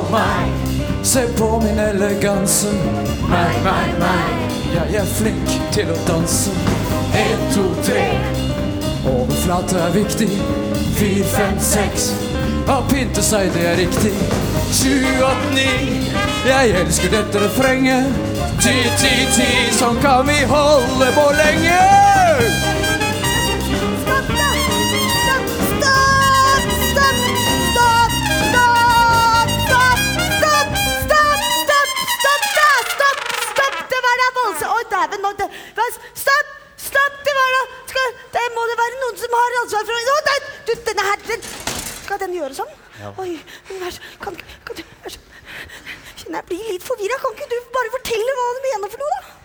meg. Se på min eleganse. Meg. Jeg er flink til å danse. 1, 2, 3. Overflate er viktig. 4, 5, 6. Å pynte seg, det er riktig. 7, 8, 9. Jeg elsker dette refrenget. 10, 10, 10. Sånn kan vi holde på lenge. Stopp, det var da. Det må det være noen som har ansvar for. Denne her, skal den gjøre sånn? Ja. Oi, kan du, kjenner jeg blir litt forvirret. Kan ikke du bare fortelle hva du mener for noe da?